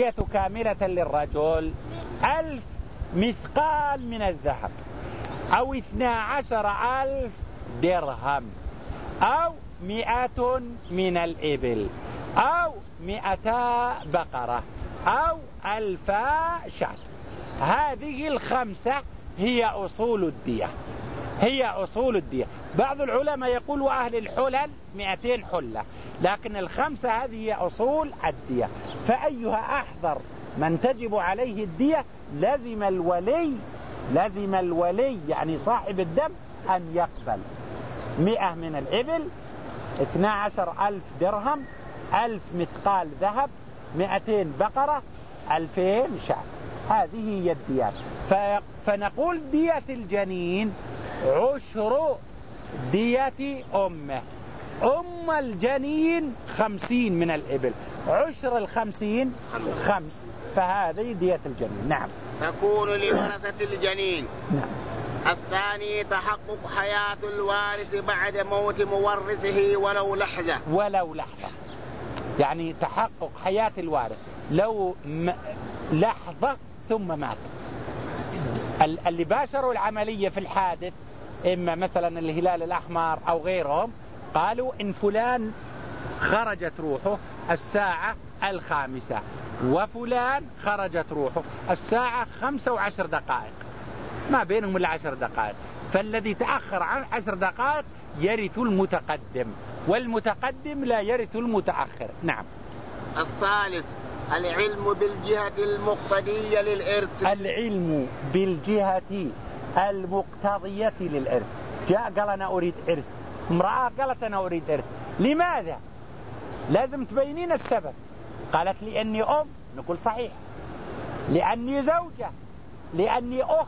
الدية كاملة للرجل 1000 مثقال من الذهب، أو 12,000 درهم، أو 100 من الإبل، أو 200 بقرة، أو 1000 شاة. هذه الخمسة هي أصول الدية، هي أصول الدية. بعض العلماء يقول وأهل الحلل 200 حلة، لكن الخمسة هذه هي أصول الدية. فأيها أحضر من تجب عليه الدية لازم الولي يعني صاحب الدم أن يقبل 100 من الإبل، 12,000 درهم، 1000 مثقال ذهب، 200 بقرة، 2000 شاة. هذه هي الديات. فنقول دية الجنين عشر دية أمه. أم الجنين 50 من الإبل، عشر 50 5، فهذه دية الجنين. نعم. تكون لورثة الجنين. نعم. الثاني تحقق حياة الوارث بعد موت مورثه ولو لحظة. ولو لحظة، يعني تحقق حياة الوارث لو لحظة ثم مات. اللي باشروا العملية في الحادث إما مثلا الهلال الأحمر أو غيرهم، قالوا إن فلان خرجت روحه الساعة 5، وفلان خرجت روحه الساعة 15 دقائق، ما بينهم إلا 10 دقائق، فالذي تأخر عن 10 دقائق يرث المتقدم، والمتقدم لا يرث المتأخر. نعم. الثالث العلم بالجهة المقتضية للإرث. العلم بالجهة المقتضية للإرث. جاء قال أنا أريد إرث، امرأة قالت أنا أريد إرث، لماذا؟ لازم تبينين السبب. قالت لأني أم، نقول صحيح. لأني زوجة، لأني أخت.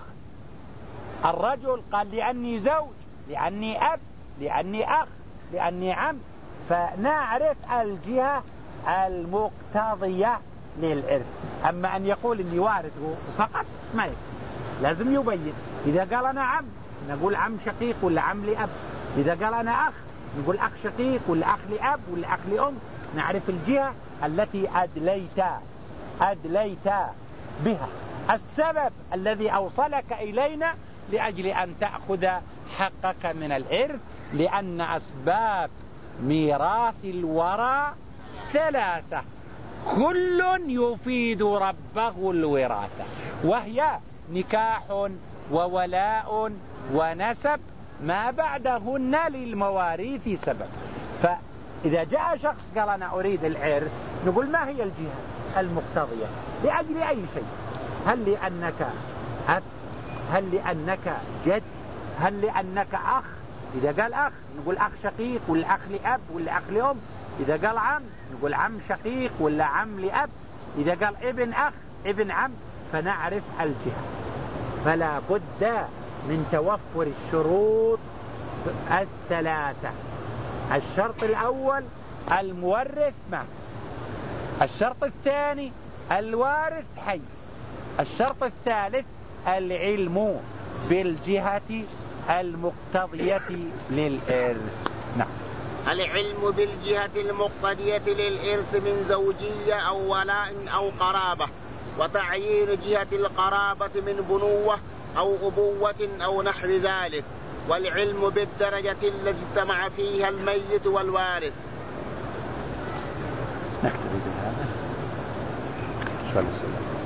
الرجل قال لأني زوج، لأني أب، لأني أخ، لأني عم. فنعرف الجهة المقتضية للإرث. أما أن يقول إني وارث فقط ما يكفي، لازم يبين. إذا قال أنا عم نقول عم شقيق ولا عم لأب، إذا قال أنا أخ نقول أخ شقيق ولا أخ لأب ولا أخ لأم. نعرف الجهة التي أدليت بها، السبب الذي أوصلك إلينا لأجل أن تأخذ حقك من الإرث. لأن أسباب ميراث الورى 3، كل يفيد ربه الوراثة، وهي نكاح وولاء ونسب، ما بعدهن للمواريث سبب. فإذا جاء شخص قال أنا أريد الإرث، نقول ما هي الجهة المقتضية لأجل أي شيء؟ هل لأنك أب؟ هل لأنك جد؟ هل لأنك أخ؟ إذا قال أخ نقول أخ شقيق ولا أخ لأب ولا أخ لأم. إذا قال عم نقول عم شقيق ولا عم لأب. إذا قال ابن أخ ابن عم. فنعرف الجهة. فلا بد من توفر الشروط 3. الشرط الأول المورث مات، الشرط الثاني الوارث حي، الشرط الثالث العلم بالجهة المقتضية للإرث. نعم. العلم بالجهة المقتضية للإرث من زوجية أو ولاء أو قرابة، وتعيين جهة القرابة من بنوة أو أبوة أو نحو ذلك، والعلم بالدرجة التي اجتمع فيها الميت والوارث. نكتفي بهذا.